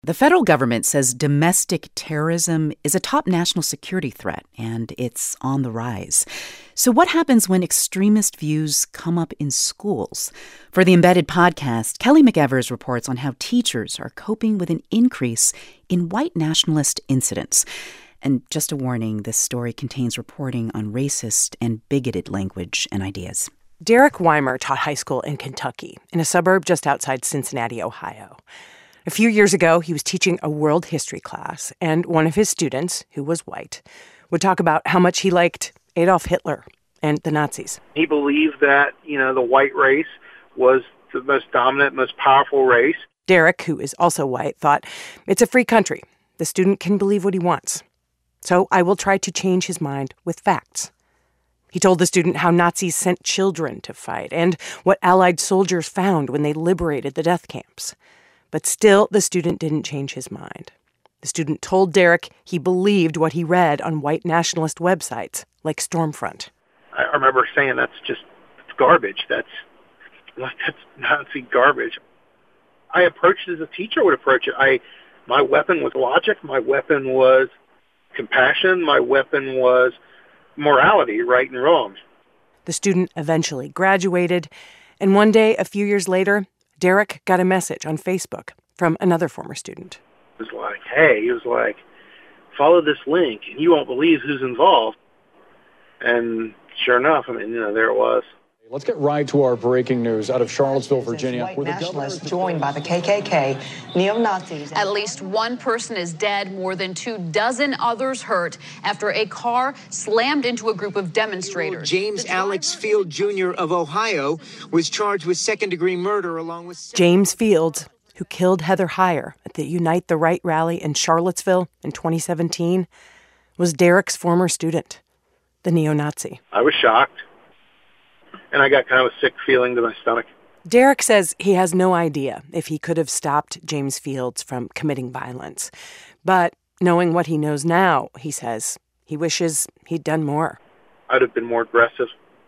The federal government says domestic terrorism is a top national security threat, and it's on the rise. So what happens when extremist views come up in schools? For the Embedded podcast, Kelly McEvers reports on how teachers are coping with an increase in white nationalist incidents. And just a warning, this story contains reporting on racist and bigoted language and ideas. Derek Weimer taught high school in Kentucky, in a suburb just outside Cincinnati, Ohio. A few years ago, he was teaching a world history class, and one of his students, who was white, would talk about how much he liked Adolf Hitler and the Nazis. He believed that, the white race was the most dominant, most powerful race. Derek, who is also white, thought, it's a free country. The student can believe what he wants. So I will try to change his mind with facts. He told the student how Nazis sent children to fight and what Allied soldiers found when they liberated the death camps. But still, the student didn't change his mind. The student told Derek he believed what he read on white nationalist websites like Stormfront. I remember saying it's garbage. That's Nazi garbage. I approached it as a teacher would approach it. My weapon was logic. My weapon was compassion. My weapon was morality, right and wrong. The student eventually graduated, and one day, a few years later, Derek got a message on Facebook from another former student. It was like, hey, follow this link, and you won't believe who's involved. And sure enough, there it was. Let's get right to our breaking news out of Charlottesville, Virginia. White nationalists joined by the KKK, neo-Nazis. At least one person is dead, more than 24 others hurt after a car slammed into a group of demonstrators. James Alex Field Jr. of Ohio was charged with second-degree murder along with... James Fields, who killed Heather Heyer at the Unite the Right rally in Charlottesville in 2017, was Derek's former student, the neo-Nazi. I was shocked. And I got kind of a sick feeling to my stomach. Derek says he has no idea if he could have stopped James Fields from committing violence. But knowing what he knows now, he says he wishes he'd done more. I'd have been more aggressive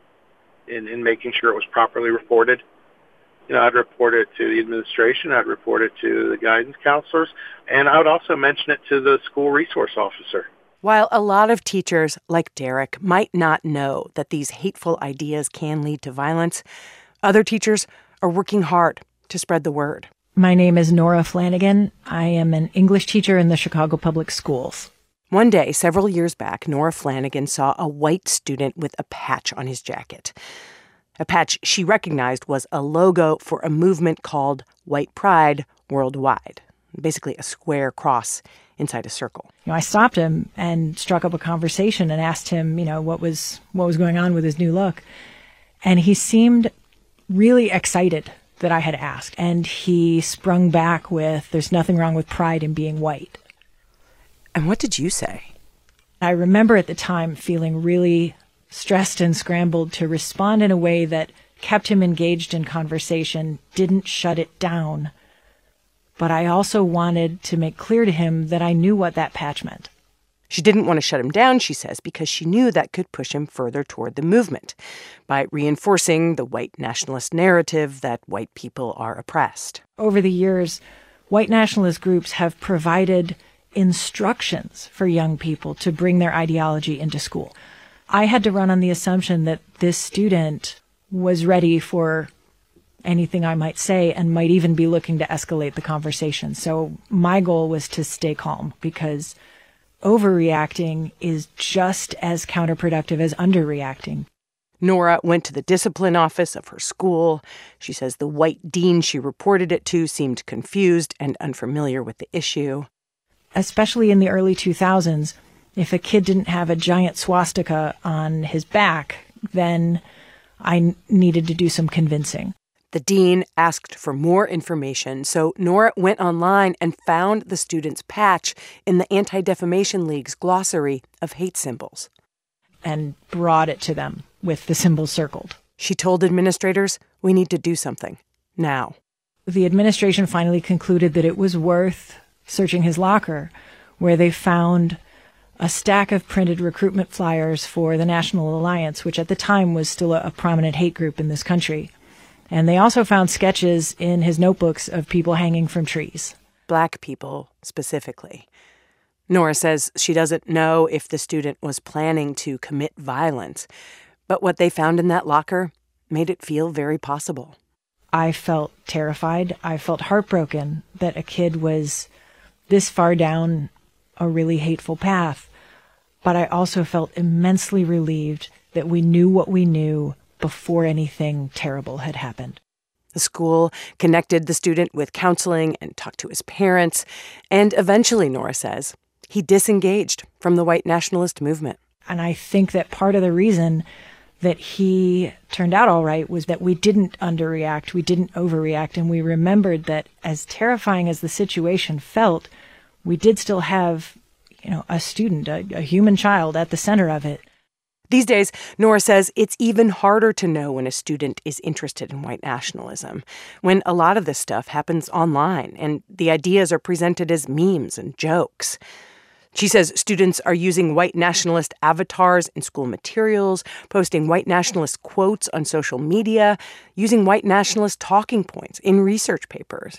in making sure it was properly reported. I'd report it to the administration. I'd report it to the guidance counselors. And I would also mention it to the school resource officer. While a lot of teachers, like Derek, might not know that these hateful ideas can lead to violence, other teachers are working hard to spread the word. My name is Nora Flanagan. I am an English teacher in the Chicago Public Schools. One day, several years back, Nora Flanagan saw a white student with a patch on his jacket. A patch she recognized was a logo for a movement called White Pride Worldwide, basically a square cross inside a circle. I stopped him and struck up a conversation and asked him, what was going on with his new look. And he seemed really excited that I had asked. And he sprung back with, there's nothing wrong with pride in being white. And what did you say? I remember at the time feeling really stressed and scrambled to respond in a way that kept him engaged in conversation, didn't shut it down. But I also wanted to make clear to him that I knew what that patch meant. She didn't want to shut him down, she says, because she knew that could push him further toward the movement by reinforcing the white nationalist narrative that white people are oppressed. Over the years, white nationalist groups have provided instructions for young people to bring their ideology into school. I had to run on the assumption that this student was ready for anything I might say and might even be looking to escalate the conversation. So my goal was to stay calm because overreacting is just as counterproductive as underreacting. Nora went to the discipline office of her school. She says the white dean she reported it to seemed confused and unfamiliar with the issue. Especially in the early 2000s, if a kid didn't have a giant swastika on his back, then I needed to do some convincing. The dean asked for more information, so Nora went online and found the student's patch in the Anti-Defamation League's glossary of hate symbols. And brought it to them with the symbols circled. She told administrators, we need to do something, now. The administration finally concluded that it was worth searching his locker, where they found a stack of printed recruitment flyers for the National Alliance, which at the time was still a prominent hate group in this country. And they also found sketches in his notebooks of people hanging from trees. Black people specifically. Nora says she doesn't know if the student was planning to commit violence, but what they found in that locker made it feel very possible. I felt terrified. I felt heartbroken that a kid was this far down a really hateful path. But I also felt immensely relieved that we knew what we knew before anything terrible had happened. The school connected the student with counseling and talked to his parents. And eventually, Nora says, he disengaged from the white nationalist movement. And I think that part of the reason that he turned out all right was that we didn't underreact, we didn't overreact, and we remembered that as terrifying as the situation felt, we did still have, a student, a human child at the center of it. These days, Nora says it's even harder to know when a student is interested in white nationalism, when a lot of this stuff happens online and the ideas are presented as memes and jokes. She says students are using white nationalist avatars in school materials, posting white nationalist quotes on social media, using white nationalist talking points in research papers.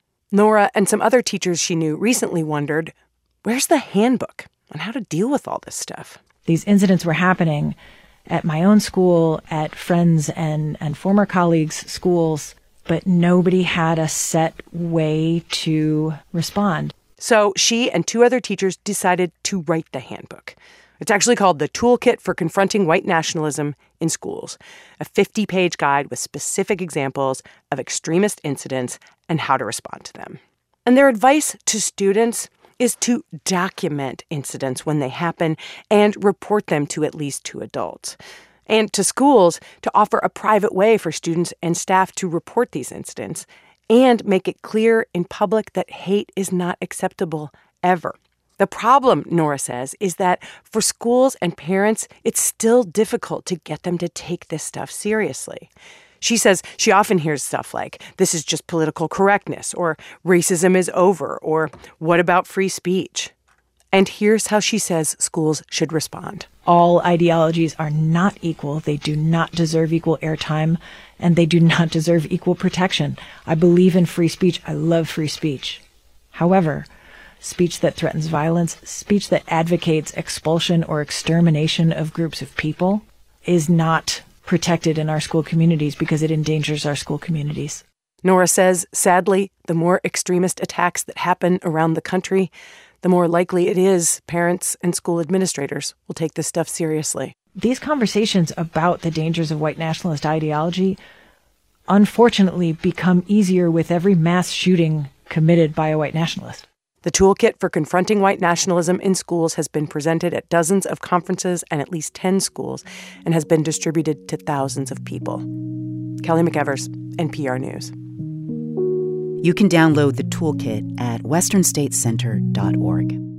Nora and some other teachers she knew recently wondered, where's the handbook on how to deal with all this stuff? These incidents were happening at my own school, at friends and former colleagues' schools, but nobody had a set way to respond. So she and two other teachers decided to write the handbook. It's actually called The Toolkit for Confronting White Nationalism in Schools, a 50-page guide with specific examples of extremist incidents and how to respond to them. And their advice to students is to document incidents when they happen and report them to at least two adults. And to schools to offer a private way for students and staff to report these incidents and make it clear in public that hate is not acceptable ever. The problem, Nora says, is that for schools and parents, it's still difficult to get them to take this stuff seriously. She says she often hears stuff like, this is just political correctness, or racism is over, or what about free speech? And here's how she says schools should respond. All ideologies are not equal. They do not deserve equal airtime, and they do not deserve equal protection. I believe in free speech. I love free speech. However, speech that threatens violence, speech that advocates expulsion or extermination of groups of people is not protected in our school communities because it endangers our school communities. Nora says, sadly, the more extremist attacks that happen around the country, the more likely it is parents and school administrators will take this stuff seriously. These conversations about the dangers of white nationalist ideology unfortunately become easier with every mass shooting committed by a white nationalist. The Toolkit for Confronting White Nationalism in Schools has been presented at dozens of conferences and at least 10 schools and has been distributed to thousands of people. Kelly McEvers, NPR News. You can download the toolkit at westernstatecenter.org.